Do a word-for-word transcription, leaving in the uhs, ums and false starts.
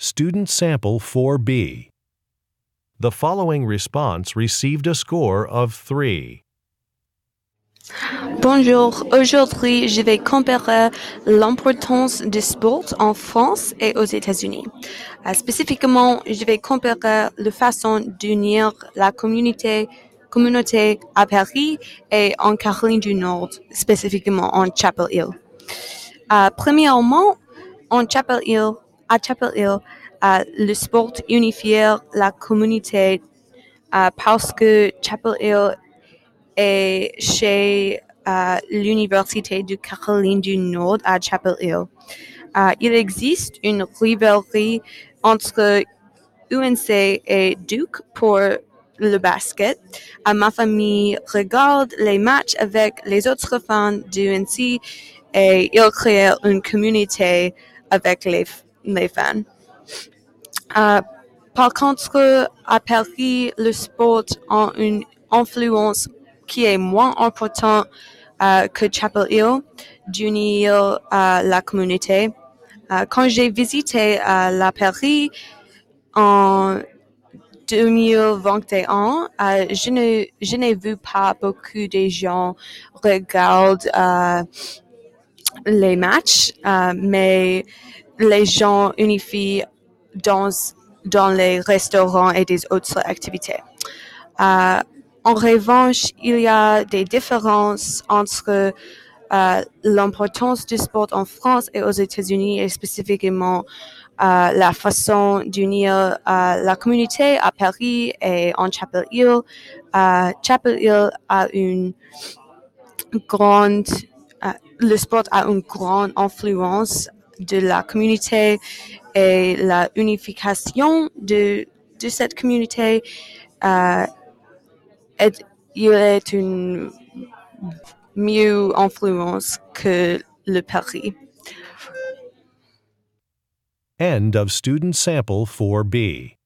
Student Sample four B. The following response received a score of three. Bonjour, aujourd'hui je vais comparer l'importance du sport en France et aux États-Unis. Euh, spécifiquement, je vais comparer la façon d'unir la communauté, communauté à Paris et en Caroline du Nord, spécifiquement en Chapel Hill. Euh, premièrement, en Chapel Hill, à Chapel Hill, euh, le sport unifie la communauté euh, parce que Chapel Hill est chez euh, l'Université de Caroline du Nord à Chapel Hill. Euh, il existe une rivalité entre U N C et Duke pour le basket. Euh, ma famille regarde les matchs avec les autres fans du U N C et il crée une communauté avec les, les fans. Euh, par contre, à Paris, le sport a une influence qui est moins importante euh, que Chapel Hill d'unir euh, la communauté. Euh, quand j'ai visité euh, la Paris en deux mille vingt et un, euh, je, ne, je n'ai vu pas beaucoup de gens regarder euh, les matchs, euh, mais les gens unifient dans, dans les restaurants et des autres activités. Euh, en revanche, il y a des différences entre euh, l'importance du sport en France et aux États-Unis et spécifiquement euh, la façon d'unir euh, la communauté à Paris et en Chapel Hill. Euh, Chapel Hill a une grande, euh, le sport a une grande influence de la communauté et la unification de, de cette communauté. Euh, est, il est une mieux influence que le Paris. End of Student Sample four B.